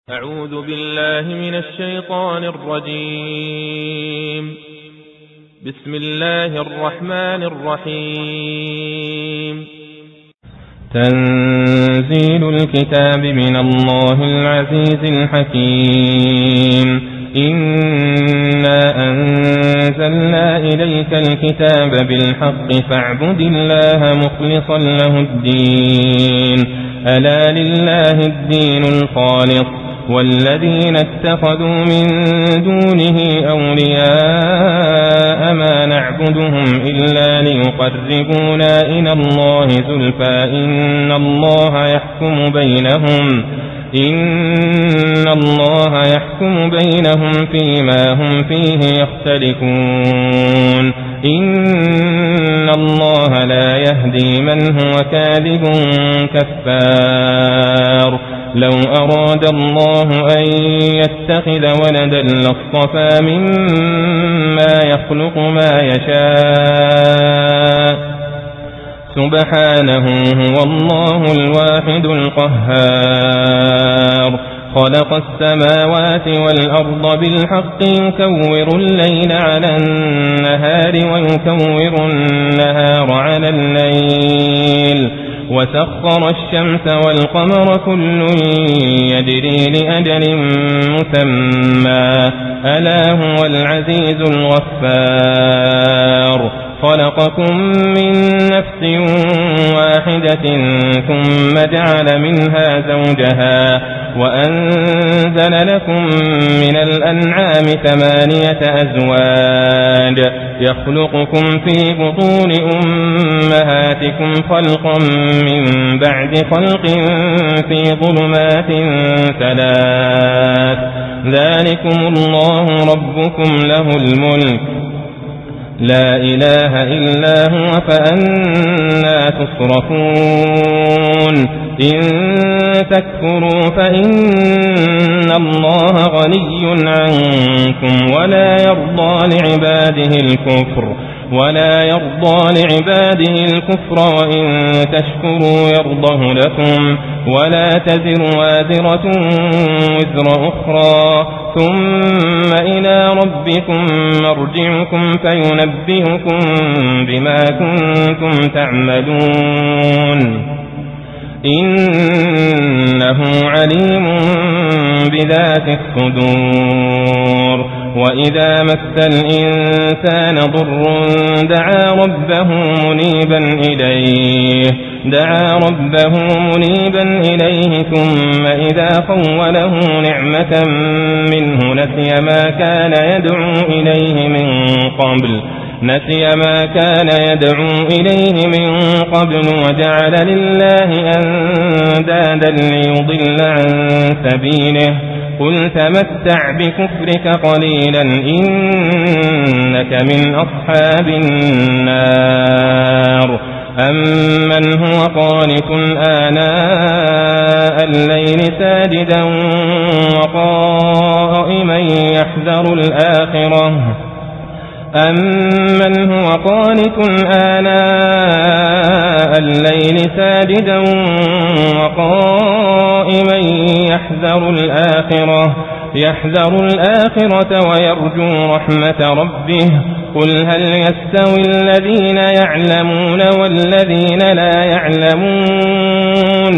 أعوذ بالله من الشيطان الرجيم. بسم الله الرحمن الرحيم. تنزيل الكتاب من الله العزيز الحكيم. إنا أنزلنا إليك الكتاب بالحق فاعبد الله مخلصا له الدين. ألا لله الدين الخالص والذين اتخذوا من دونه أولياء ما نعبدهم إلا ليقربونا إلى الله زلفى إن الله يحكم بينهم فيما هم فيه يختلفون. إن الله لا يهدي من هو كاذب كفار. لو أراد الله أن يتخذ ولدا لاصطفى مما يخلق ما يشاء سبحانه هو الله الواحد القهار. خلق السماوات والأرض بالحق يكور الليل على النهار ويكور النهار على الليل وسخر الشمس والقمر كل يجري لأجل مسمى ألا هو العزيز الغفار. خلقكم من نفس واحدة ثم جعل منها زوجها وأنزل لكم من الأنعام 8 أزواج يخلقكم في بطون أمهاتكم خلقا من بعد خلق في ظلمات 3. ذلكم الله ربكم له الملك لا إله إلا هو فأنى تصرفون. إن تكفروا فإن الله غني عنكم ولا يرضى لعباده الكفر وإن تشكروا يرضه لكم ولا تزر وازرة وزر أخرى ثم إلى ربكم مرجعكم فينبئكم بما كنتم تعملون. إنه عليم بذات الصدور. وإذا مس الإنسان ضر دعا ربه منيبا إليه ثم إذا خوله نعمة منه نسي ما كان يدعو إليه من قبل وجعل لله أندادا ليضل عن سبيله. قل تمتع بكفرك قليلا إنك من أصحاب النار. أمن هو قانت آناء الليل ساجدا وقائما يحذر الآخرة ويرجو رحمة ربه. قل هل يستوي الذين يعلمون والذين لا يعلمون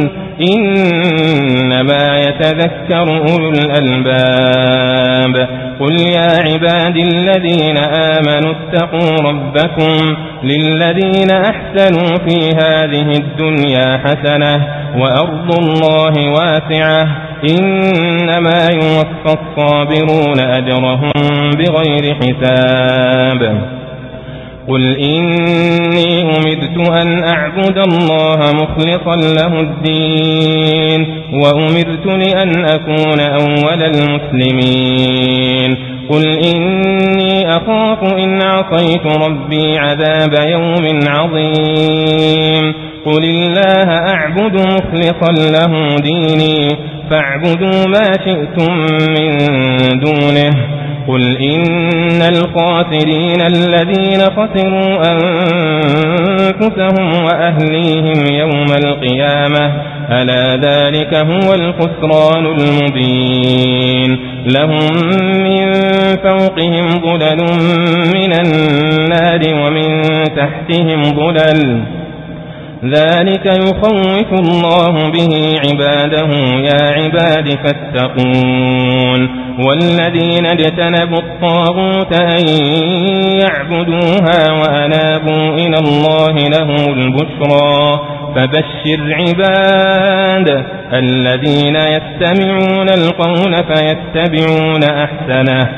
إنما يتذكر أولو الألباب. قل يا عبادي الذين آمنوا اتقوا ربكم للذين أحسنوا في هذه الدنيا حسنة وأرض الله واسعة إنما يوفى الصابرون أجرهم بغير حساب. قل إني أمرت أن أعبد الله مخلصا له الدين وأمرت لأن أكون أول المسلمين. قل إني أخاف إن عصيت ربي عذاب يوم عظيم. قل الله أعبد مخلصا له ديني فاعبدوا ما شئتم من دونه. قل إن الخاسرين الذين خسروا أنفسهم وأهليهم يوم القيامة ألا ذلك هو الخسران المبين لهم من فوقهم ظلل من النار ومن تحتهم ظلل ذلك يخوف الله به عباده يا عباد فاتقون والذين اجتنبوا الطاغوت أن يعبدوها وأنابوا إلى الله لهم البشرى فبشر عباد الذين يستمعون القول فيتبعون أحسنه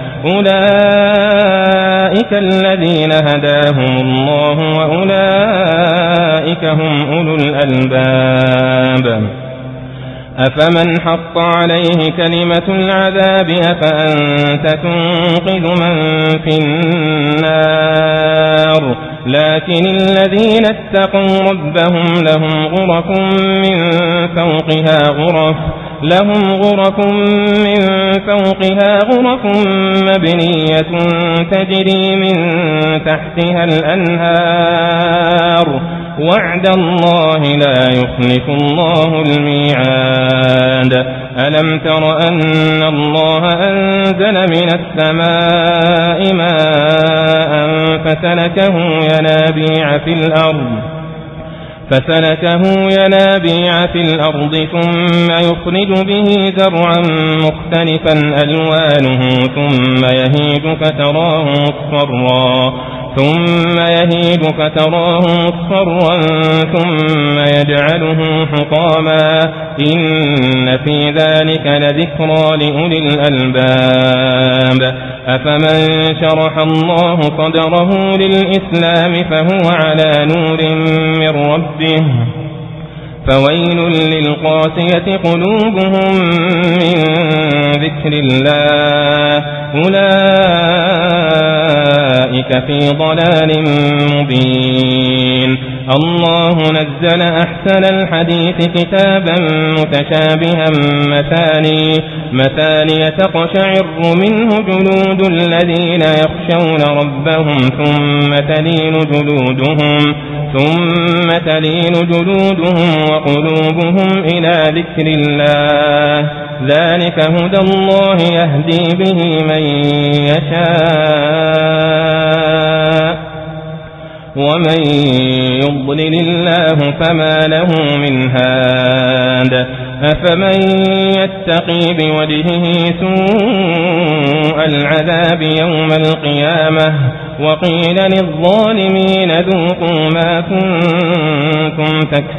أولئك الذين هداهم الله وأولئك هم أولو الألباب أفمن حق عليه كلمة العذاب أفأنت تنقذ من في النار لكن الذين اتقوا ربهم لهم غرف من فوقها غرف مبنية تجري من تحتها الأنهار وعد الله لا يخلف الله الميعاد ألم تر أن الله أنزل من السماء ماء فسلكه ينابيع في الأرض ثم يخرج به زرعا مختلفا ألوانه ثم يهيج فتراه مصفرا ثم يجعله حطاما إن في ذلك لذكرى لأولي الألباب أفمن شرح الله صدره للإسلام فهو على نور من ربه فويل للقاسية قلوبهم من ذكر الله أولئك في ضلال مبين الله نزل أحسن الحديث كتابا متشابها مثانية تقشعر منه جلود الذين يخشون ربهم ثم تلين جلودهم وقلوبهم إلى ذكر الله ذلك هدى الله يهدي به من يشاء ومن يضلل الله فما له من هاد أفمن يتقي بوجهه سوء العذاب يوم القيامة وقيل للظالمين ذوقوا ما كنتم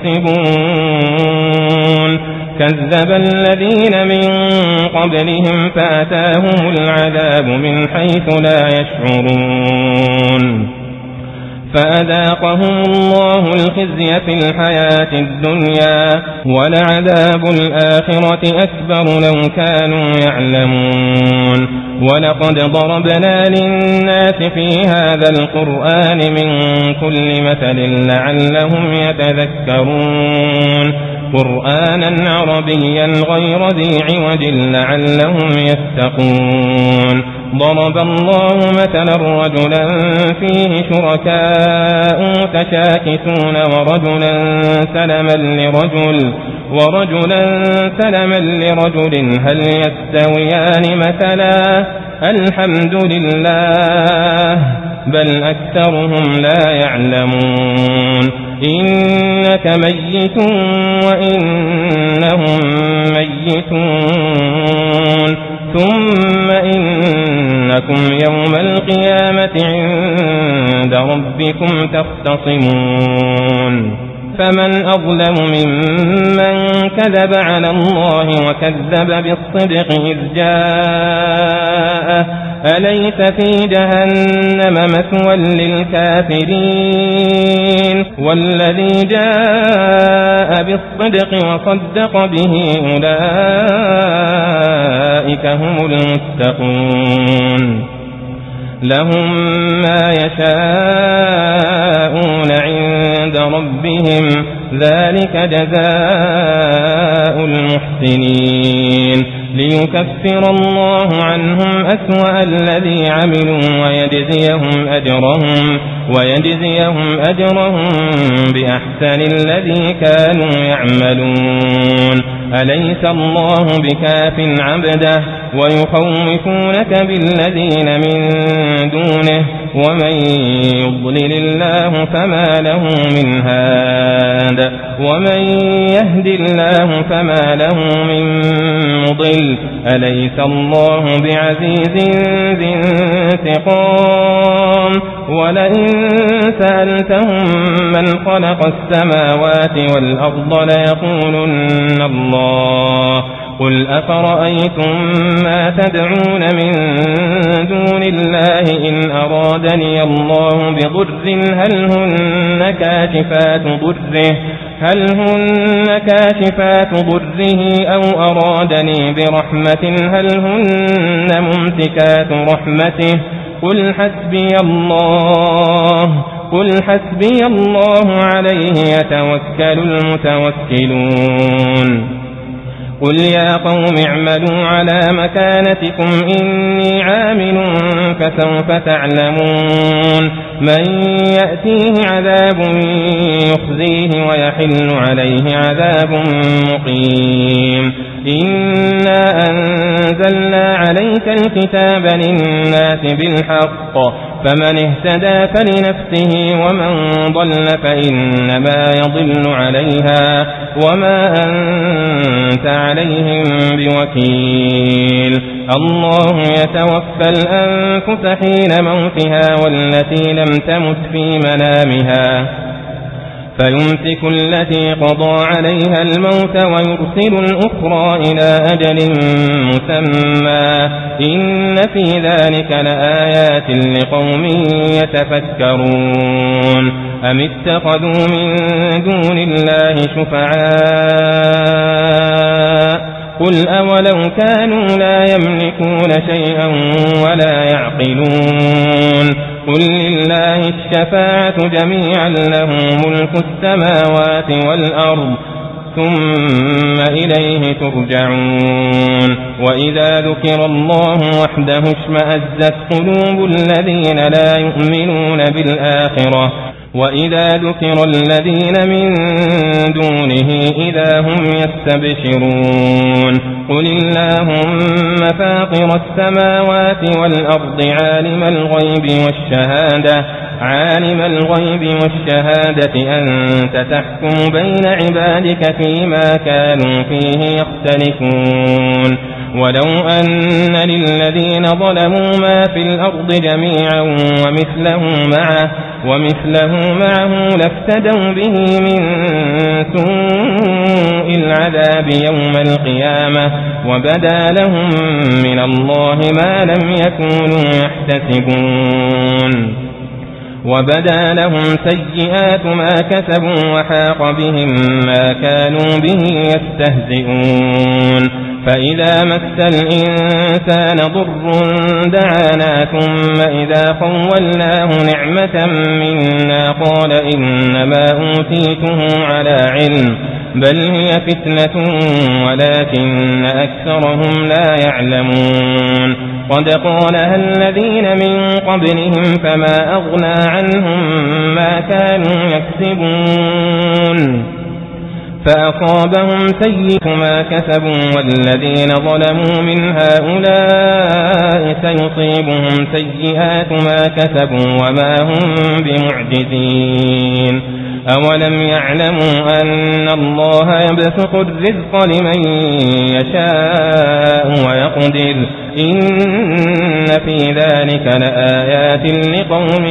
تكسبون كذب الذين من قبلهم فأتاهم العذاب من حيث لا يشعرون فأذاقهم الله الخزي في الحياة الدنيا ولعذاب الآخرة أكبر لو كانوا يعلمون ولقد ضربنا للناس في هذا القرآن من كل مثل لعلهم يتذكرون قرآنا عربيا غير ذي عوج لعلهم يتقون ضرب الله مثلا رجلا فيه شركاء متشاكسون ورجلا سلما لرجل هل يستويان مثلا الحمد لله بل أكثرهم لا يعلمون إنك ميت وإنهم ميتون ثم إنكم يوم القيامة عند ربكم تختصمون فمن أظلم ممن كذب على الله وكذب بالصدق إذ جاءه أليس في جهنم مثوى للكافرين والذي جاء بالصدق وصدق به أولئك هم المتقون لهم ما يشاءون عند ربهم ذلك جزاء المحسنين ليكفر الله عنهم أسوأ الذي عملوا ويجزيهم أجرهم بأحسن الذي كانوا يعملون أليس الله بكاف عبده ويخوفونك بالذين من دونه ومن يضلل الله فما له من هاد ومن يهد الله فما له من مضل أليس الله بعزيز ذي انتقام ولئن سألتهم من خلق السماوات والأرض ليقولن الله قل أفرأيتم ما تدعون من دون الله إن أرادني الله بضر هل هن كاشفات ضره أو أرادني برحمة هل هن ممسكات رحمته قل حسبي الله عليه يتوكل المتوكلون قل يا قوم اعملوا على مكانتكم إني عامل فسوف تعلمون من يأتيه عذاب يخزيه ويحل عليه عذاب مقيم إنا أنزلنا عليك الكتاب للناس بالحق فمن اهتدى فلنفسه ومن ضل فإنما يضل عليها وما أنت عليهم بوكيل الله يتوفى الأنفس حين موتها والتي لم تمت في منامها فيمسك التي قضى عليها الموت ويرسل الأخرى إلى أجل مسمى إن في ذلك لآيات لقوم يتفكرون أم اتخذوا من دون الله شفعاء قل أولو كانوا لا يملكون شيئا ولا يعقلون قل لله الشفاعة جميعا له ملك السماوات والأرض ثم إليه ترجعون وإذا ذكر الله وحده اشمأزت قلوب الذين لا يؤمنون بالآخرة وإذا ذكر الذين من دونه إذا هم يستبشرون قل اللهم فاطر السماوات والأرض عالم الغيب والشهادة أنت تحكم بين عبادك فيما كانوا فيه يختلفون ولو أن للذين ظلموا ما في الأرض جميعا ومثله معه لافتدوا به من سوء العذاب يوم القيامة وبدا لهم من الله ما لم يكونوا يحتسبون وبدا لهم سيئات ما كسبوا وحاق بهم ما كانوا به يستهزئون فإذا مس الإنسان ضر دعانا ثم إذا خولناه نعمة منا قال إنما أوتيته على علم بل هي فتنة ولكن أكثرهم لا يعلمون قد قالها الذين من قبلهم فما أغنى عنهم ما كانوا يكسبون فأصابهم سيئات ما كسبوا والذين ظلموا من هؤلاء سيصيبهم سيئات ما كسبوا وما هم بمعجزين أولم يعلموا أن الله يبسط الرزق لمن يشاء ويقدر إن في ذلك لآيات لقوم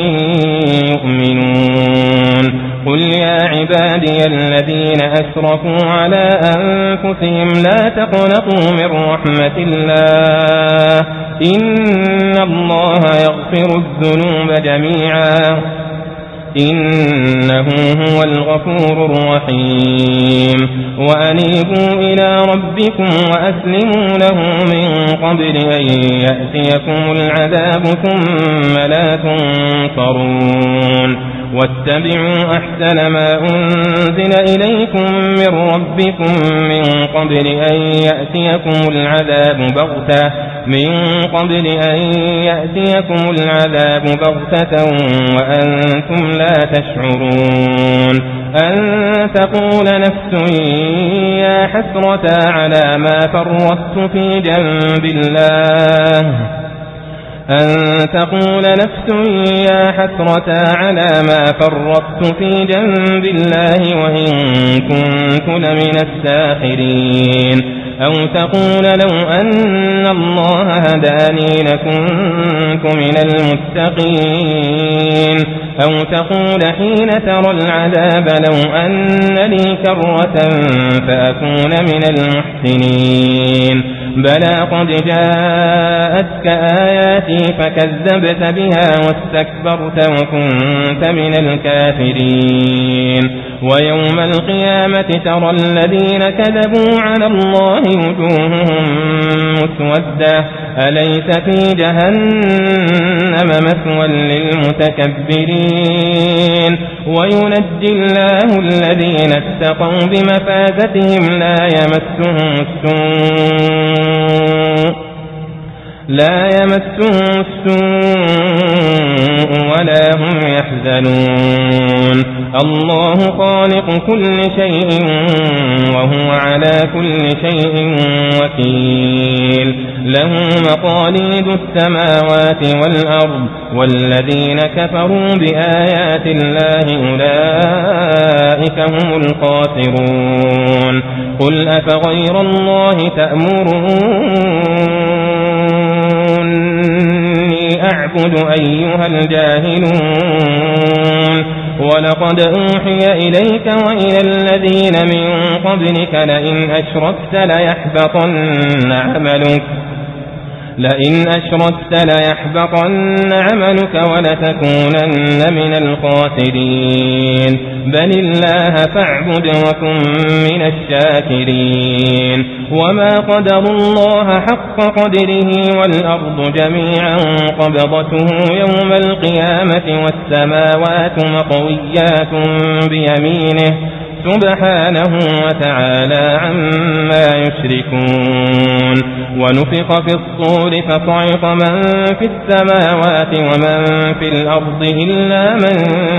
يؤمنون قل يا عبادي الذين أسرفوا على أنفسهم لا تقنطوا من رحمة الله إن الله يغفر الذنوب جميعا إنه هو الغفور الرحيم وأنيبوا إلى ربكم وأسلموا له من قبل أن يأتيكم العذاب ثم لا تنصرون واتبعوا أحسن ما أنزل إليكم من ربكم من قبل أن يأتيكم العذاب بغتة وأنتم لا تشعرون أن تقول نفس يا حسرة على ما فرطت في جنب الله وإن كنت لمن الساخرين أو تقول لو أن الله هداني لكنت من المتقين أو تقول حين ترى العذاب لو أن لي كرة فأكون من المحسنين بلى قد جاءتك آياتي فكذبت بها واستكبرت وكنت من الكافرين ويوم القيامة ترى الذين كذبوا على الله وجوههم مسودة أليس في جهنم مثوى للمتكبرين وينجي الله الذين اتقوا بمفازتهم لا يمسهم السوء ولا هم يحزنون الله خالق كل شيء وهو على كل شيء وكيل له مقاليد السماوات والأرض والذين كفروا بآيات الله أولئك هم الخاسرون قل أفغير الله تأمروني أعبد أيها الجاهلون ولقد أوحي إليك وإلى الذين من قبلك لئن أشركت ليحبطن عملك ولتكونن من الخاسرين بل الله فاعبد وكن من الشاكرين وما قدروا الله حق قدره والأرض جميعا قبضته يوم القيامة والسماوات مطويات بيمينه سبحانه وتعالى عما يشركون ونفخ في الصور فصعق من في السماوات ومن في الأرض إلا من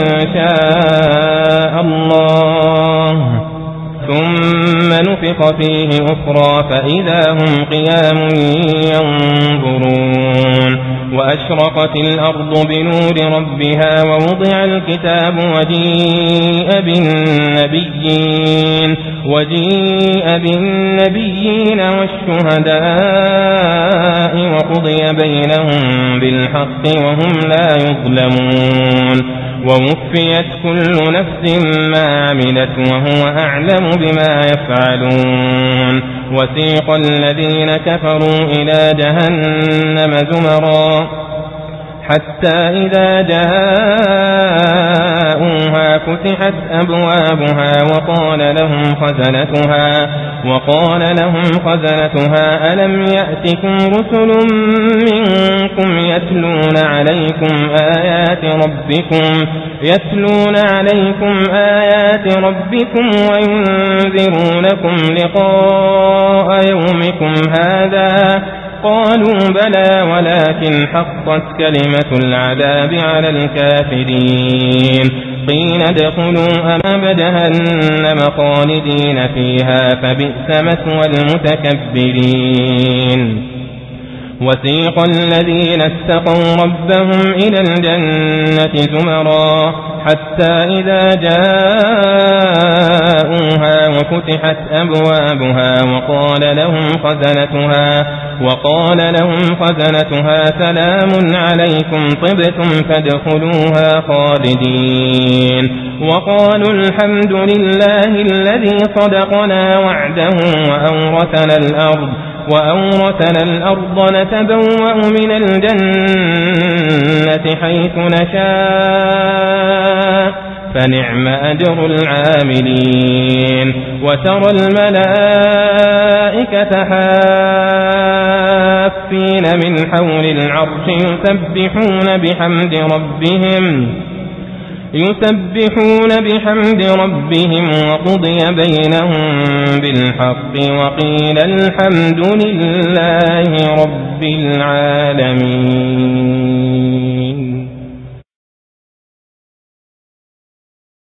شاء الله ثم نفخ فيه أخرى فإذا هم قيام ينظرون وأشرقت الأرض بنور ربها ووضع الكتاب وجيء بالنبيين والشهداء وقضي بينهم بالحق وهم لا يظلمون ووفيت كل نفس ما عملت وهو أعلم بما يفعلون وسيق الذين كفروا إلى جهنم زمرا حتى إذا جاءوها فتحت أبوابها وقال لهم خزنتها ألم يأتكم رسل منكم يتلون عليكم آيات ربكم وينذرونكم لقاء يومكم هذا قالوا بلى ولكن حقت كلمة العذاب على الكافرين قيل ادخلوا أبواب جهنم خالدين فيها فبئس مثوى المتكبرين وسيق الذين اتقوا ربهم إلى الجنة زمرا حتى إذا جاءوها وفتحت أبوابها وقال لهم خزنتها سلام عليكم طبتم فادخلوها خالدين وقالوا الحمد لله الذي صدقنا وعده وأورثنا الأرض نتبوأ من الجنة حيث نشاء فنعم أجر العاملين وترى الملائكة حافين من حول العرش يسبحون بحمد ربهم وقضي بينهم بالحق وقيل الحمد لله رب العالمين.